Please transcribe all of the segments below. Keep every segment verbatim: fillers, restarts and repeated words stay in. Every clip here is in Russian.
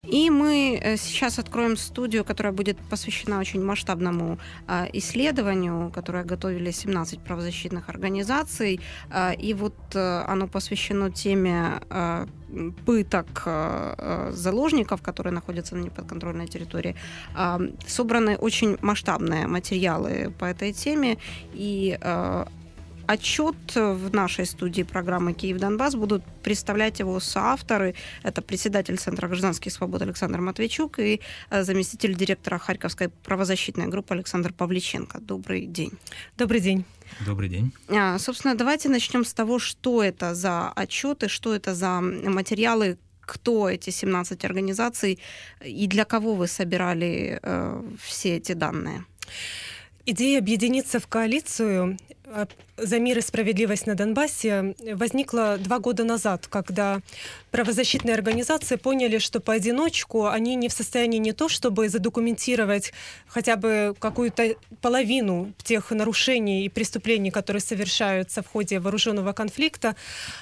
И мы э, сейчас откроем студию, которая будет посвящена очень масштабному а, исследованию, которое готовили семнадцать правозащитных организаций. А, и вот а, оно посвящено теме а, пыток а, а, заложников, которые находятся на неподконтрольной территории. А, собраны очень масштабные материалы по этой теме. И а, отчет в нашей студии программы «Киев-Донбасс» будут представлять его соавторы. Это председатель Центра гражданских свобод Александр Матвейчук и заместитель директора Харьковской правозащитной группы Александр Павличенко. Добрый день. Добрый день. Добрый день. А, собственно, давайте начнем с того, что это за отчеты, что это за материалы, кто эти семнадцать организаций и для кого вы собирали э, все эти данные. Идея объединиться в коалицию за мир и справедливость на Донбассе возникла два года назад, когда правозащитные организации поняли, что поодиночку они не в состоянии не то, чтобы задокументировать хотя бы какую-то половину тех нарушений и преступлений, которые совершаются в ходе вооруженного конфликта,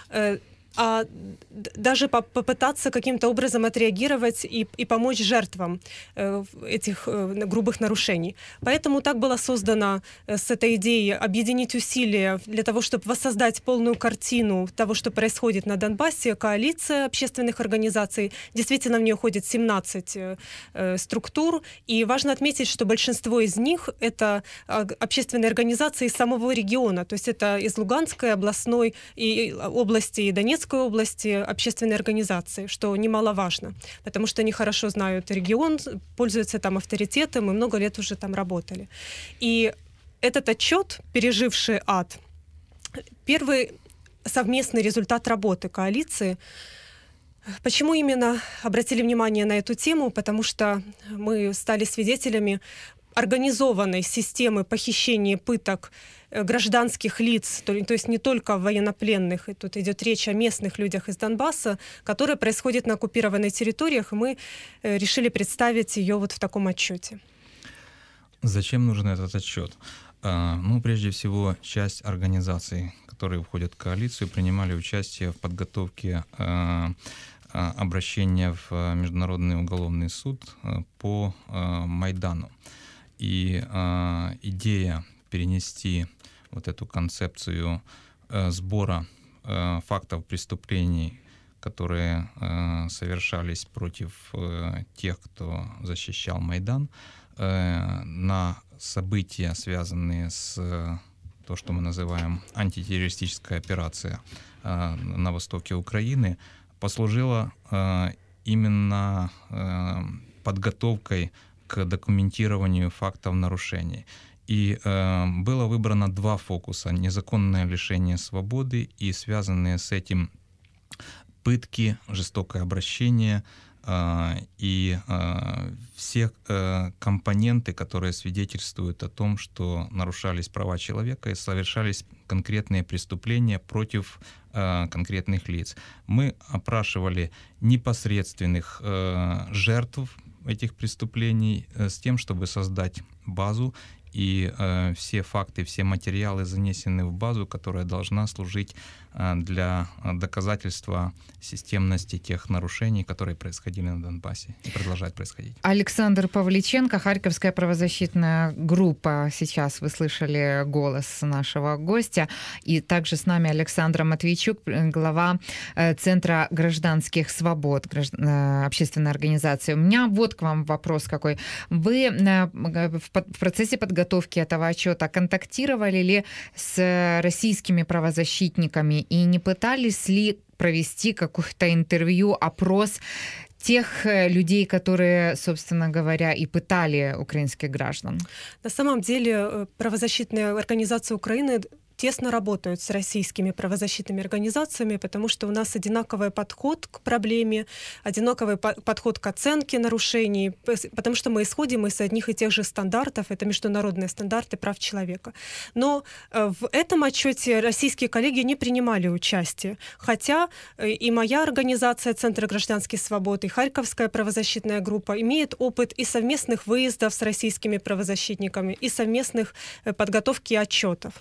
а даже попытаться каким-то образом отреагировать и, и помочь жертвам э, этих э, грубых нарушений. Поэтому так было создано э, с этой идеей объединить усилия для того, чтобы воссоздать полную картину того, что происходит на Донбассе, коалиция общественных организаций. Действительно, в нее входит семнадцать э, э, структур, и важно отметить, что большинство из них — это э, общественные организации из самого региона, то есть это из Луганской областной и области и Донецкой области общественные организации, что немаловажно, потому что они хорошо знают регион, пользуются там авторитетом и много лет уже там работали. И этот отчет, переживший ад, первый совместный результат работы коалиции. Почему именно обратили внимание на эту тему? Потому что мы стали свидетелями организованной системы похищения, пыток гражданских лиц, то, то есть не только военнопленных, и тут идет речь о местных людях из Донбасса, которые происходят на оккупированных территориях, и мы э, решили представить ее вот в таком отчете. Зачем нужен этот отчет? А, ну, прежде всего, часть организаций, которые входят в коалицию, принимали участие в подготовке а, а, обращения в Международный уголовный суд а, по а, Майдану. И а, идея перенести вот эту концепцию э, сбора э, фактов преступлений, которые э, совершались против э, тех, кто защищал Майдан, э, на события, связанные с э, то, что мы называем антитеррористическая операция э, на востоке Украины, послужила э, именно э, подготовкой к документированию фактов нарушений. И э, было выбрано два фокуса: незаконное лишение свободы и связанные с этим пытки, жестокое обращение э, и э, все э, компоненты, которые свидетельствуют о том, что нарушались права человека и совершались конкретные преступления против э, конкретных лиц. Мы опрашивали непосредственных э, жертв этих преступлений э, с тем, чтобы создать базу. И э, все факты, все материалы занесены в базу, которая должна служить э, для доказательства системности тех нарушений, которые происходили на Донбассе и продолжают происходить. Александр Павличенко, Харьковская правозащитная группа. Сейчас вы слышали голос нашего гостя. И также с нами Александр Матвейчук, глава Центра гражданских свобод, граждан, общественной организации. У меня вот к вам вопрос какой. Вы в процессе подготовки подготовки этого отчета контактировали ли с российскими правозащитниками и не пытались ли провести какое-то интервью, опрос тех людей, которые, собственно говоря, и пытали украинских граждан? На самом деле правозащитные организации Украины тесно работают с российскими правозащитными организациями, потому что у нас одинаковый подход к проблеме, одинаковый подход к оценке нарушений, потому что мы исходим из одних и тех же стандартов, это международные стандарты прав человека. Но в этом отчете российские коллеги не принимали участие, хотя и моя организация Центр гражданских свобод, и Харьковская правозащитная группа имеет опыт и совместных выездов с российскими правозащитниками, и совместных подготовки отчетов.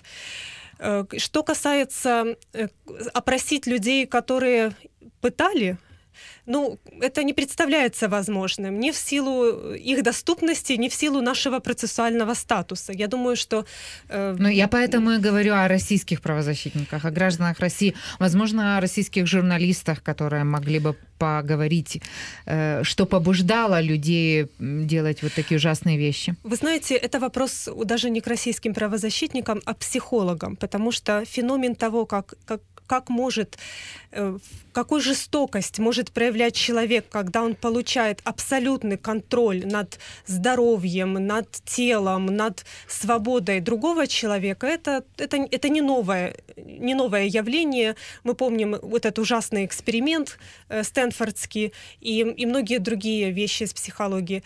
Что касается опросить людей, которые пытали, Ну, это не представляется возможным ни в силу их доступности, ни в силу нашего процессуального статуса. Я думаю, что... Э... Ну, я поэтому и говорю о российских правозащитниках, о гражданах России, возможно, о российских журналистах, которые могли бы поговорить, э, что побуждало людей делать вот такие ужасные вещи. Вы знаете, это вопрос даже не к российским правозащитникам, а психологам, потому что феномен того, как, как как может, какую жестокость может проявлять человек, когда он получает абсолютный контроль над здоровьем, над телом, над свободой другого человека, это, это, это не, новое, не новое явление. Мы помним вот этот ужасный эксперимент стэнфордский и, и многие другие вещи из психологии.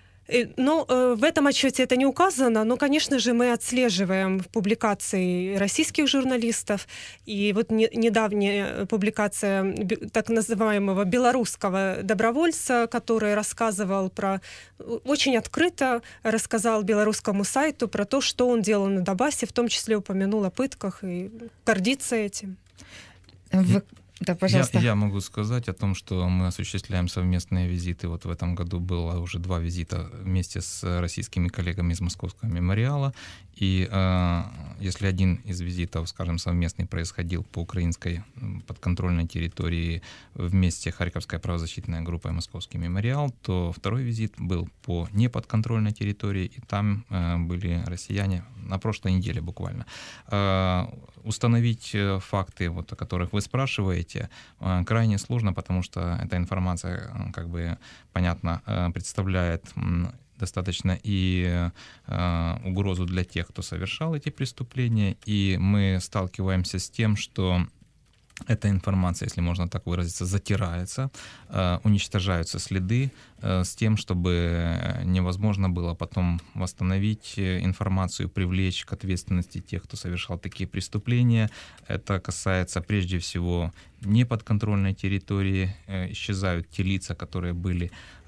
Но э, в этом отчете это не указано, но, конечно же, мы отслеживаем публикации российских журналистов, и вот не, недавняя публикация так называемого белорусского добровольца, который рассказывал про, очень открыто рассказал белорусскому сайту про то, что он делал на Донбассе, в том числе упомянул о пытках и гордится этим. В... Да, пожалуйста. Я, я могу сказать о том, что мы осуществляем совместные визиты. Вот в этом году было уже два визита вместе с российскими коллегами из Московского мемориала. И э, если один из визитов, скажем, совместный происходил по украинской подконтрольной территории вместе Харьковская правозащитная группа и Московский мемориал, то второй визит был по неподконтрольной территории, и там э, были россияне на прошлой неделе буквально. Э, установить факты, вот, о которых вы спрашиваете, э, крайне сложно, потому что эта информация, как бы, понятно, э, представляет достаточно и э, угрозу для тех, кто совершал эти преступления, и мы сталкиваемся с тем, что эта информация, если можно так выразиться, затирается, э, уничтожаются следы э, с тем, чтобы невозможно было потом восстановить информацию, привлечь к ответственности тех, кто совершал такие преступления. Это касается прежде всего неподконтрольной территории, э, исчезают те лица, которые были,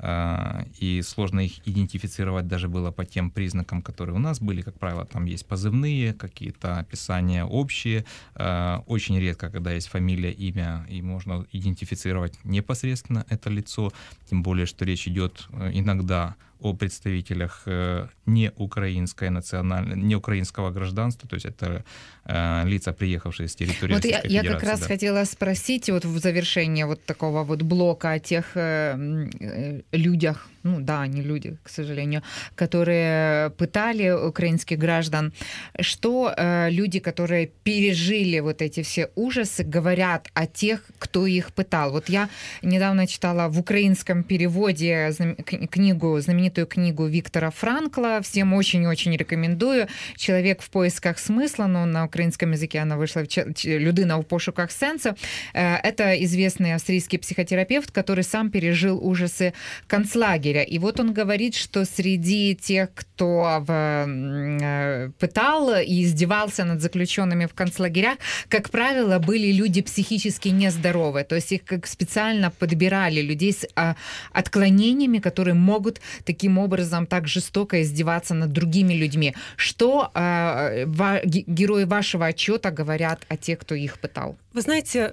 э, и сложно их идентифицировать даже было по тем признакам, которые у нас были. Как правило, там есть позывные, какие-то описания общие. Э, очень редко, когда есть фамилия, имя, и можно идентифицировать непосредственно это лицо, тем более, что речь идет иногда о представителях не украинской национальной, не украинского гражданства, то есть это э, лица, приехавшие с территории вот Российской я, Федерации. Я как раз да. хотела спросить вот в завершение вот такого вот блока о тех э, э, людях, ну да, не люди, к сожалению, которые пытали украинских граждан, что э, люди, которые пережили вот эти все ужасы, говорят о тех, кто их пытал. Вот я недавно читала в украинском переводе знам... книгу, знаменитую книгу Виктора Франкла, всем очень-очень рекомендую. «Человек в поисках смысла», но на украинском языке она вышла «Людина в пошуках сенса». Это известный австрийский психотерапевт, который сам пережил ужасы концлагеря. И вот он говорит, что среди тех, кто в... пытал и издевался над заключенными в концлагерях, как правило, были люди психически нездоровые. То есть их как специально подбирали, людей с отклонениями, которые могут таким образом так жестоко издеваться над другими людьми. Что э, ва- герои вашего отчета говорят о тех, кто их пытал? Вы знаете,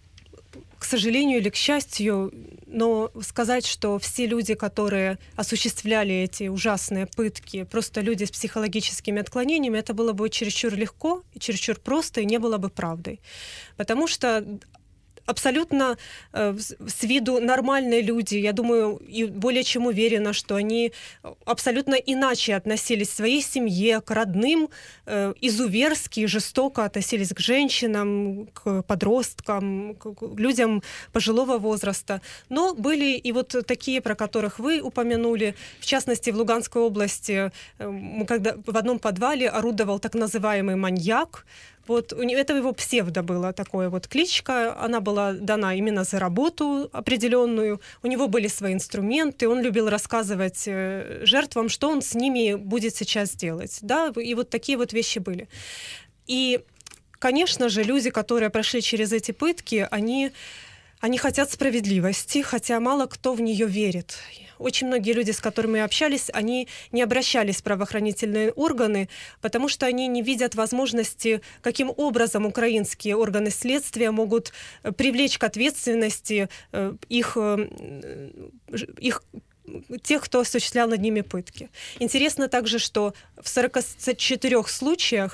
к сожалению или к счастью, но сказать, что все люди, которые осуществляли эти ужасные пытки, просто люди с психологическими отклонениями, это было бы чересчур легко и чересчур просто, и не было бы правдой. Потому что абсолютно э, с виду нормальные люди, я думаю, и более чем уверена, что они абсолютно иначе относились к своей семье, к родным, э, изуверски, жестоко относились к женщинам, к подросткам, к людям пожилого возраста. Но были и вот такие, про которых вы упомянули, в частности, в Луганской области, э, когда в одном подвале орудовал так называемый маньяк. Вот это его псевдо было, такое вот кличка, она была дана именно за работу определенную, у него были свои инструменты, он любил рассказывать жертвам, что он с ними будет сейчас делать, да, и вот такие вот вещи были. И, конечно же, люди, которые прошли через эти пытки, они, они хотят справедливости, хотя мало кто в нее верит. очень многие люди, с которыми общались, они не обращались в правоохранительные органы, потому что они не видят возможности, каким образом украинские органы следствия могут привлечь к ответственности их, их тех, кто осуществлял над ними пытки. Интересно также, что в сорока четырёх случаях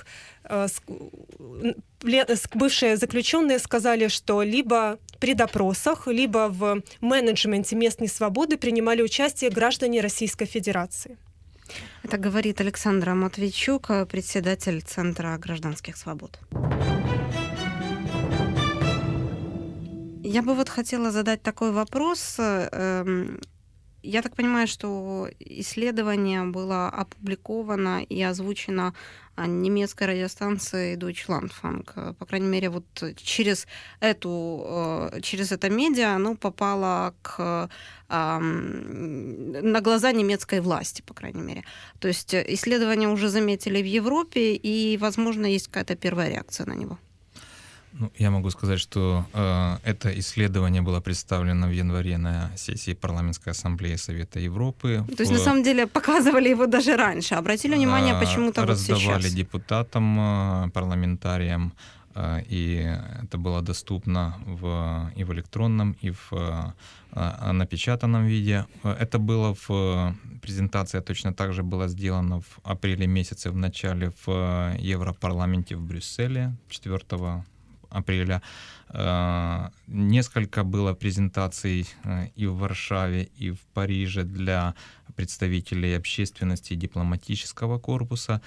бывшие заключенные сказали, что либо при допросах, либо в менеджменте мест несвободы принимали участие граждане Российской Федерации. Это говорит Александра Матвейчук, председатель Центра гражданских свобод. Я бы вот хотела задать такой вопрос. Я так понимаю, что исследование было опубликовано и озвучено немецкой радиостанцией Deutschlandfunk. По крайней мере, вот через эту, через это медиа оно попало к, на глаза немецкой власти, по крайней мере. То есть исследование уже заметили в Европе, и, возможно, есть какая-то первая реакция на него. Ну, я могу сказать, что э, это исследование было представлено в январе на сессии Парламентской ассамблеи Совета Европы. То есть, в, на самом деле, показывали его даже раньше. Обратили внимание, э, почему-то вот сейчас. Раздавали депутатам, э, парламентариям, э, и это было доступно в, и в электронном, и в э, напечатанном виде. Это было в презентация точно так же была сделана в апреле месяце, в начале в Европарламенте в Брюсселе четвёртого апреля. Несколько было презентаций и в Варшаве, и в Париже для представителей общественности и дипломатического корпуса.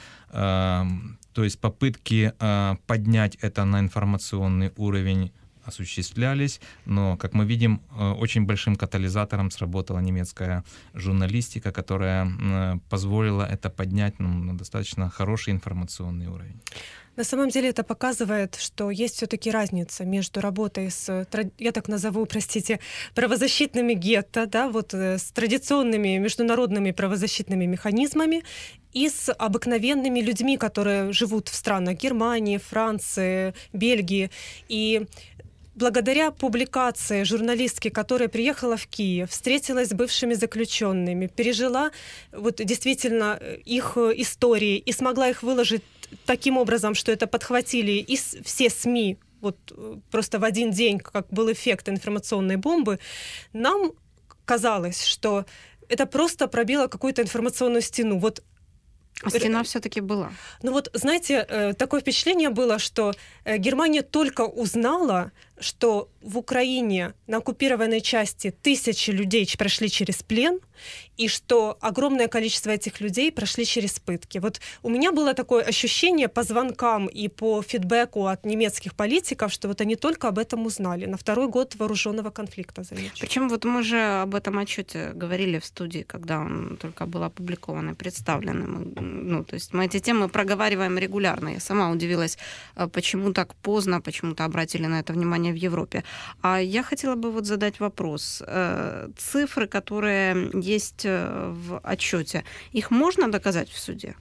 То есть попытки поднять это на информационный уровень осуществлялись, но, как мы видим, очень большим катализатором сработала немецкая журналистика, которая позволила это поднять на достаточно хороший информационный уровень. На самом деле это показывает, что есть все-таки разница между работой с, я так назову, простите, правозащитными гетто, да, вот с традиционными международными правозащитными механизмами и с обыкновенными людьми, которые живут в странах Германии, Франции, Бельгии. И благодаря публикации журналистки, которая приехала в Киев, встретилась с бывшими заключенными, пережила вот действительно их истории и смогла их выложить таким образом, что это подхватили и все СМИ, вот просто в один день, как был эффект информационной бомбы, нам казалось, что это просто пробило какую-то информационную стену. Вот А стена все-таки была. Ну вот, знаете, такое впечатление было, что Германия только узнала, что в Украине на оккупированной части тысячи людей прошли через плен, и что огромное количество этих людей прошли через пытки. Вот у меня было такое ощущение по звонкам и по фидбэку от немецких политиков, что вот они только об этом узнали на второй год вооруженного конфликта, замечу. Причем вот мы же об этом отчете говорили в студии, когда он только был опубликован и представлен. Мы, ну, то есть мы эти темы проговариваем регулярно. Я сама удивилась, почему так поздно, почему-то обратили на это внимание в Европе. А я хотела бы вот задать вопрос. Цифры, которые есть в отчете, их можно доказать в суде?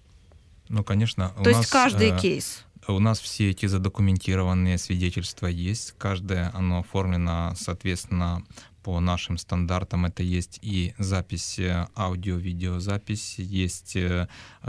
Ну, конечно. То есть нас, каждый э, кейс? У нас все эти задокументированные свидетельства есть. Каждое оно оформлено, соответственно, по нашим стандартам. Это есть и запись, аудио-видеозапись, есть э,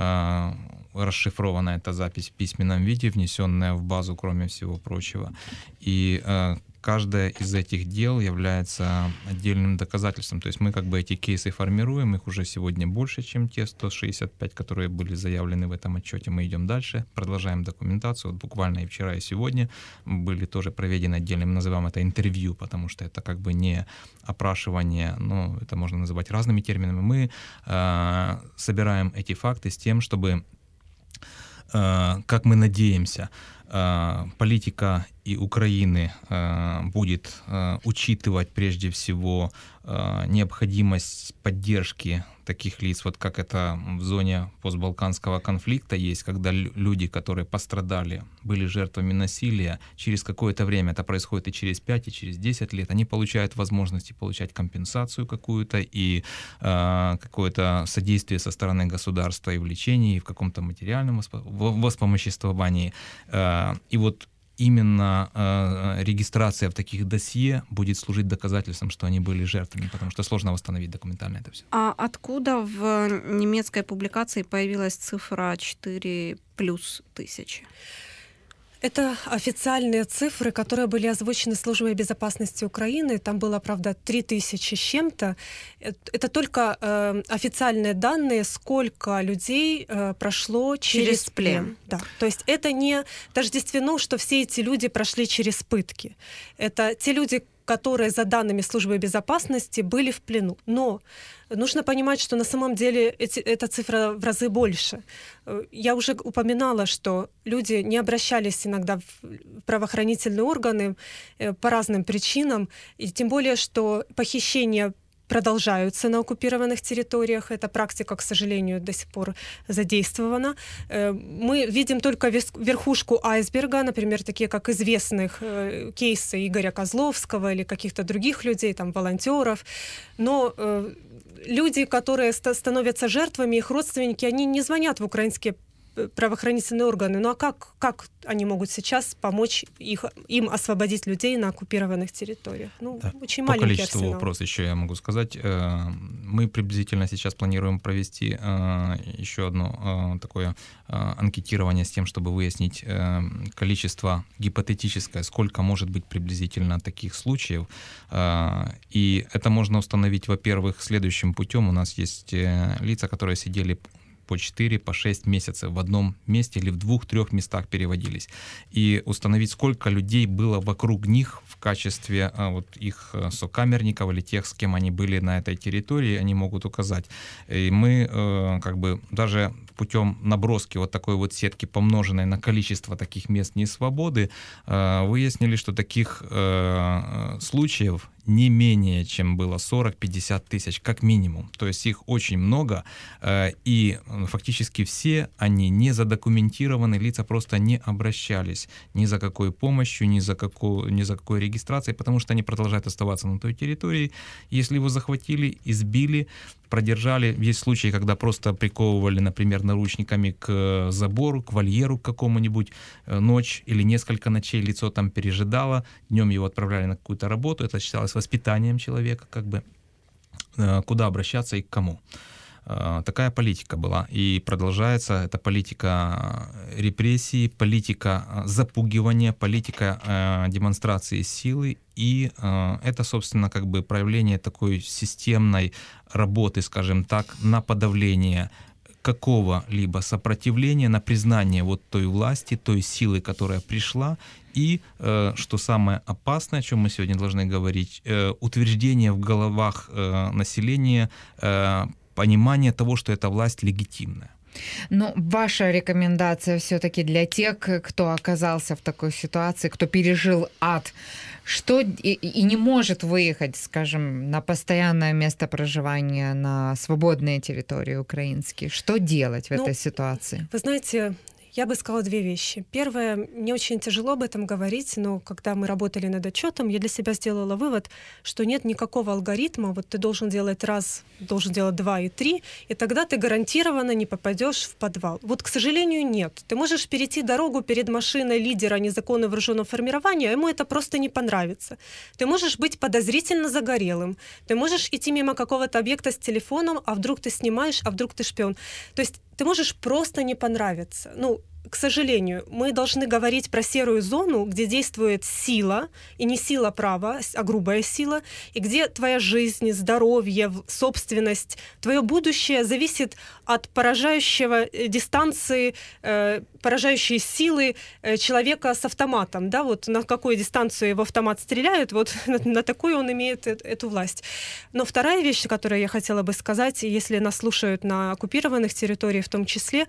расшифрованная эта запись в письменном виде, внесенная в базу, кроме всего прочего. И э, каждое из этих дел является отдельным доказательством. То есть мы как бы эти кейсы формируем, их уже сегодня больше, чем те сто шестьдесят пять, которые были заявлены в этом отчете. Мы идем дальше, продолжаем документацию. Вот буквально и вчера, и сегодня были тоже проведены отдельно, мы называем это интервью, потому что это как бы не опрашивание, но это можно называть разными терминами. Мы э, собираем эти факты с тем, чтобы, э, как мы надеемся, э, политика и Украины э, будет э, учитывать прежде всего э, необходимость поддержки таких лиц, вот как это в зоне постбалканского конфликта есть, когда люди, которые пострадали, были жертвами насилия, через какое-то время, это происходит и через пять, и через десять лет, они получают возможности получать компенсацию какую-то и э, какое-то содействие со стороны государства и в лечении, и в каком-то материальном воспомоществовании. Э, и вот именно э, регистрация в таких досье будет служить доказательством, что они были жертвами, потому что сложно восстановить документально это все. А откуда в немецкой публикации появилась цифра четыре плюс тысячи? Это официальные цифры, которые были озвучены Службой безопасности Украины. Там было, правда, три тысячи с чем-то. Это только э, официальные данные, сколько людей э, прошло через, через плен. плен. Да. То есть это не тождественно, что все эти люди прошли через пытки. Это те люди, которые, за данными Службы безопасности, были в плену. Но нужно понимать, что на самом деле эти, эта цифра в разы больше. Я уже упоминала, что люди не обращались иногда в правоохранительные органы по разным причинам, и тем более, что похищения продолжаются на оккупированных территориях. Эта практика, к сожалению, до сих пор задействована. Мы видим только верхушку айсберга, например, такие как известных кейсы Игоря Козловского или каких-то других людей, там, волонтеров. Но люди, которые становятся жертвами, их родственники, они не звонят в украинские правоохранительные органы. Ну а как, как они могут сейчас помочь их, им освободить людей на оккупированных территориях? Ну, да. Очень По маленький количеству арсенал. вопросов еще я могу сказать. Мы приблизительно сейчас планируем провести еще одно такое анкетирование с тем, чтобы выяснить количество гипотетическое, сколько может быть приблизительно таких случаев. И это можно установить, во-первых, следующим путем. У нас есть лица, которые сидели по четыре, по шесть месяцев в одном месте или в двух-трех местах переводились. И установить, сколько людей было вокруг них в качестве а, вот их сокамерников или тех, с кем они были на этой территории, они могут указать. И мы э, как бы даже путем наброски вот такой вот сетки, помноженной на количество таких мест несвободы, э, выяснили, что таких э, случаев не менее, чем было сорок-пятьдесят тысяч, как минимум. То есть их очень много, и фактически все они не задокументированы, лица просто не обращались ни за какой помощью, ни за какой, ни за какой регистрацией, потому что они продолжают оставаться на той территории. Если его захватили, избили, продержали. Есть случаи, когда просто приковывали, например, наручниками к забору, к вольеру к какому-нибудь, ночь или несколько ночей лицо там пережидало, днем его отправляли на какую-то работу, это считалось воспитанием человека, как бы, куда обращаться и к кому. Такая политика была и продолжается. Это политика репрессий, политика запугивания, политика демонстрации силы. И это, собственно, как бы проявление такой системной работы, скажем так, на подавление какого-либо сопротивления, на признание вот той власти, той силы, которая пришла, и, э, что самое опасное, о чем мы сегодня должны говорить, э, утверждение в головах э, населения, э, понимание того, что эта власть легитимная. Ну, ваша рекомендация все-таки для тех, кто оказался в такой ситуации, кто пережил ад, что и, и не может выехать, скажем, на постоянное место проживания на свободные территории украинские. Что делать в ну, этой ситуации? Вы знаете, я бы сказала две вещи. Первое, мне очень тяжело об этом говорить, но когда мы работали над отчетом, я для себя сделала вывод, что нет никакого алгоритма, вот ты должен делать раз, должен делать два и три, и тогда ты гарантированно не попадешь в подвал. Вот, к сожалению, нет. Ты можешь перейти дорогу перед машиной лидера незаконно вооруженного формирования, ему это просто не понравится. Ты можешь быть подозрительно загорелым, ты можешь идти мимо какого-то объекта с телефоном, а вдруг ты снимаешь, а вдруг ты шпион. То есть ты можешь просто не понравиться. Ну, к сожалению, мы должны говорить про серую зону, где действует сила, и не сила права, а грубая сила, и где твоя жизнь, здоровье, собственность, твое будущее зависит от поражающего дистанции, э, поражающей силы э, человека с автоматом. Да? Вот на какую дистанцию его автомат стреляет, вот на, на такую он имеет э- эту власть. Но вторая вещь, которую я хотела бы сказать, если нас слушают на оккупированных территориях в том числе,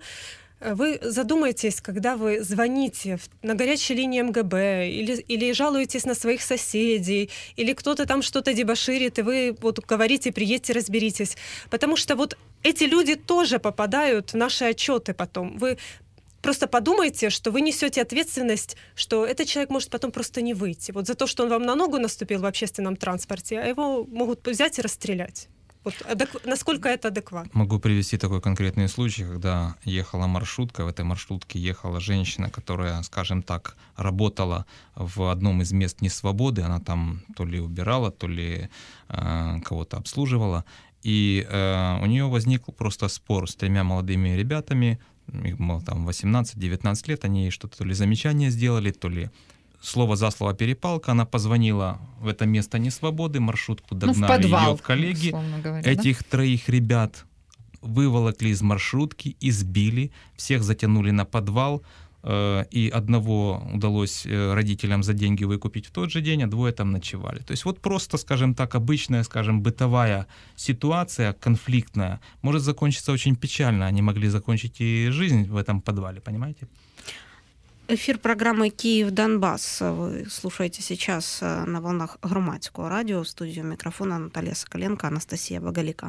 вы задумайтесь, когда вы звоните на горячей линии эм гэ бэ или, или жалуетесь на своих соседей, или кто-то там что-то дебоширит, и вы вот говорите, приедьте, разберитесь. Потому что вот эти люди тоже попадают в наши отчеты потом. Вы просто подумайте, что вы несете ответственность, что этот человек может потом просто не выйти. Вот за то, что он вам на ногу наступил в общественном транспорте, а его могут взять и расстрелять. Вот, адек... Насколько это адекватно? Могу привести такой конкретный случай, когда ехала маршрутка, в этой маршрутке ехала женщина, которая, скажем так, работала в одном из мест несвободы, она там то ли убирала, то ли э, кого-то обслуживала, и э, у нее возник просто спор с тремя молодыми ребятами, им было там восемнадцать-девятнадцать лет, они ей что-то то ли замечание сделали, то ли слово за слово перепалка, она позвонила в это место несвободы, маршрутку догнали ну, подвал, ее коллеги, говоря, этих да? троих ребят выволокли из маршрутки, избили, всех затянули на подвал, э, и одного удалось родителям за деньги выкупить в тот же день, а двое там ночевали. То есть вот просто, скажем так, обычная, скажем, бытовая ситуация, конфликтная, может закончиться очень печально. Они могли закончить и жизнь в этом подвале, понимаете? Эфир программы «Киев-Донбасс» вы слушаете сейчас на волнах Громадского радио. В студию микрофона Наталья Соколенко, Анастасия Боголика.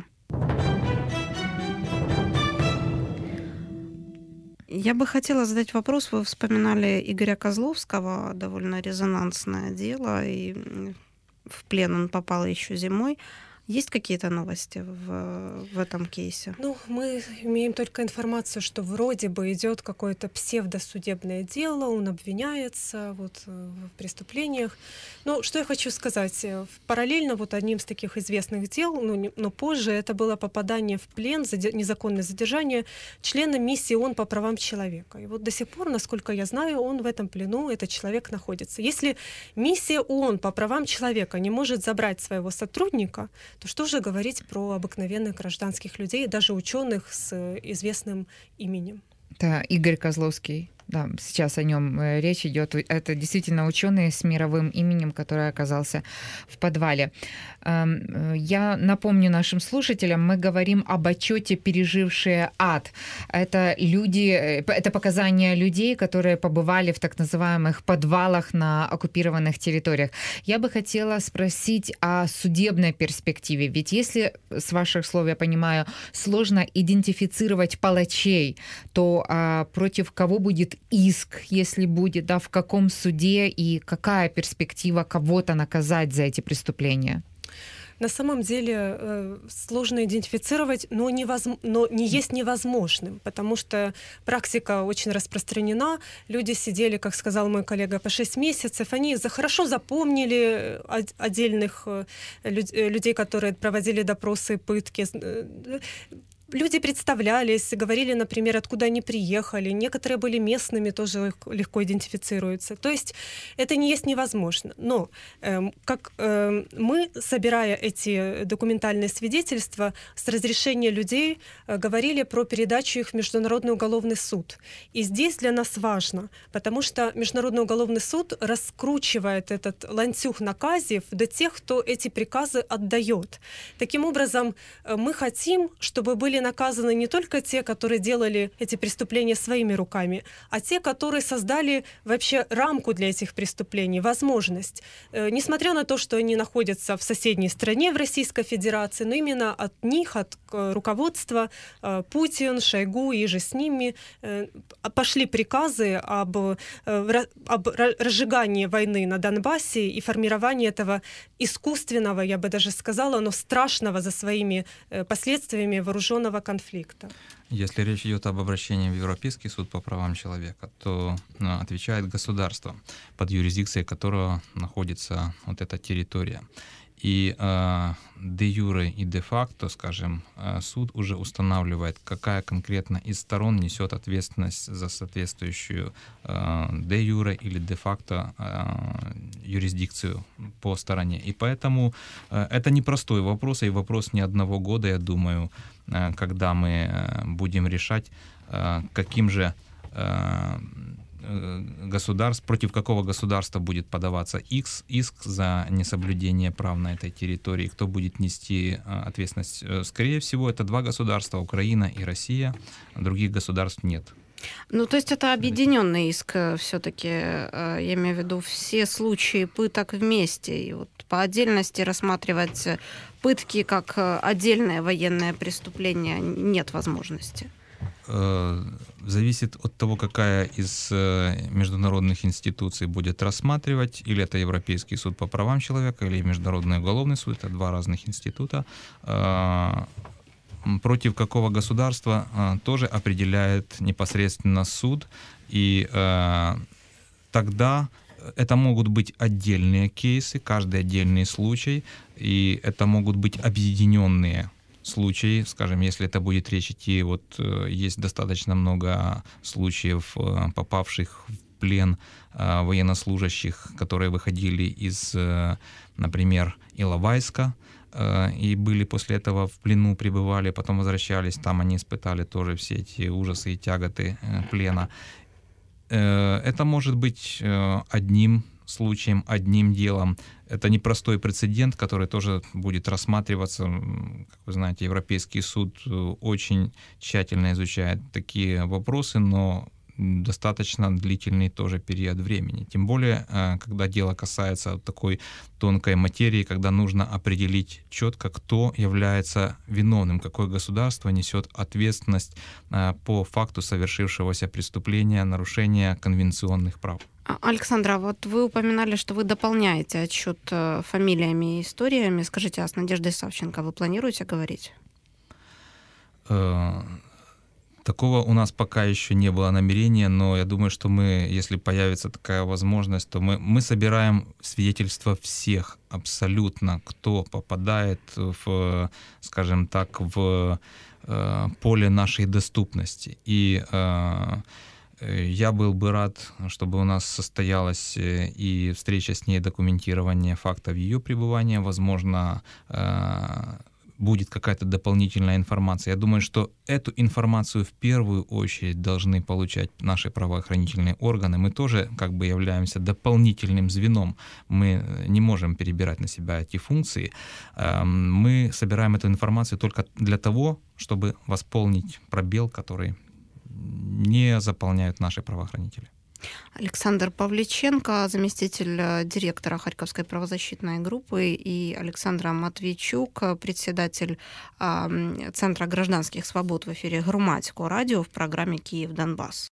Я бы хотела задать вопрос. Вы вспоминали Игоря Козловского, довольно резонансное дело, и в плен он попал еще зимой. Есть какие-то новости в, в этом кейсе? Ну, мы имеем только информацию, что вроде бы идет какое-то псевдосудебное дело, он обвиняется вот, в преступлениях. Но что я хочу сказать, параллельно вот одним из таких известных дел, но, не, но позже это было попадание в плен, заде, незаконное задержание члена миссии ООН по правам человека. И вот до сих пор, насколько я знаю, он в этом плену, этот человек находится. Если миссия ООН по правам человека не может забрать своего сотрудника, то что же говорить про обыкновенных гражданских людей, даже ученых с известным именем? Это Игорь Козловский. Да, сейчас о нем речь идет. Это действительно ученый с мировым именем, который оказался в подвале. Я напомню нашим слушателям, мы говорим об отчете «Пережившие ад». Это люди, это показания людей, которые побывали в так называемых подвалах на оккупированных территориях. Я бы хотела спросить о судебной перспективе. Ведь если, с ваших слов, я понимаю, сложно идентифицировать палачей, то а, против кого будет иск, если будет, да, в каком суде и какая перспектива кого-то наказать за эти преступления? На самом деле э, сложно идентифицировать, но, невозм... но не есть невозможным, потому что практика очень распространена. Люди сидели, как сказал мой коллега, по шесть месяцев. Они за... хорошо запомнили отдельных э, людей, которые проводили допросы, пытки. Люди представлялись, говорили, например, откуда они приехали. Некоторые были местными, тоже легко идентифицируются. То есть это не есть невозможно. Но э, как э, мы, собирая эти документальные свидетельства, с разрешения людей э, говорили про передачу их в Международный уголовный суд. И здесь для нас важно, потому что Международный уголовный суд раскручивает этот ланцюг наказов до тех, кто эти приказы отдает. Таким образом, э, мы хотим, чтобы были наказаны не только те, которые делали эти преступления своими руками, а те, которые создали вообще рамку для этих преступлений, возможность. Э, несмотря на то, что они находятся в соседней стране, в Российской Федерации, но именно от них, от э, руководства э, Путин, Шойгу и же с ними э, пошли приказы об, э, об разжигании войны на Донбассе и формировании этого искусственного, я бы даже сказала, но страшного за своими э, последствиями вооруженного конфликта. Если речь идет об обращении в Европейский суд по правам человека, то ну, отвечает государство, под юрисдикцией которого находится вот эта территория. И э, де юре и де факто, скажем, э, суд уже устанавливает, какая конкретно из сторон несет ответственность за соответствующую э, де юре или де факто э, юрисдикцию по стороне. И поэтому э, это непростой вопрос, и вопрос не одного года, я думаю, э, когда мы э, будем решать, э, каким же э, государств, против какого государства будет подаваться иск, иск за несоблюдение прав на этой территории, кто будет нести ответственность. Скорее всего, это два государства, Украина и Россия, других государств нет. Ну, то есть это объединенный иск все-таки, я имею в виду все случаи пыток вместе, и вот по отдельности рассматривать пытки как отдельное военное преступление нет возможности. Э, зависит от того, какая из э, международных институций будет рассматривать, или это Европейский суд по правам человека, или Международный уголовный суд, это два разных института. Э, против какого государства э, тоже определяет непосредственно суд, и э, тогда это могут быть отдельные кейсы, каждый отдельный случай, и это могут быть объединенные случаи, скажем, если это будет речь идти, вот есть достаточно много случаев, попавших в плен военнослужащих, которые выходили из, например, Иловайска, и были после этого в плену, пребывали, потом возвращались, там они испытали тоже все эти ужасы и тяготы плена. Это может быть одним случаем, одним делом. Это непростой прецедент, который тоже будет рассматриваться. Как вы знаете, Европейский суд очень тщательно изучает такие вопросы, но достаточно длительный тоже период времени. Тем более, когда дело касается такой тонкой материи, когда нужно определить четко, кто является виновным, какое государство несет ответственность по факту совершившегося преступления, нарушения конвенционных прав. Александра, вот вы упоминали, что вы дополняете отчет фамилиями и историями. Скажите, а с Надеждой Савченко вы планируете говорить? Такого у нас пока еще не было намерения, но я думаю, что мы, если появится такая возможность, то мы, мы собираем свидетельства всех абсолютно, кто попадает в, скажем так, в э, поле нашей доступности. И э, я был бы рад, чтобы у нас состоялась и встреча с ней, документирование фактов ее пребывания, возможно, э, будет какая-то дополнительная информация. Я думаю, что эту информацию в первую очередь должны получать наши правоохранительные органы. Мы тоже как бы являемся дополнительным звеном. Мы не можем перебирать на себя эти функции. Мы собираем эту информацию только для того, чтобы восполнить пробел, который не заполняют наши правоохранители. Александр Павличенко, заместитель директора Харьковской правозащитной группы, и Александра Матвейчук, председатель Центра гражданских свобод в эфире Громадського радио в программе «Киев-Донбасс».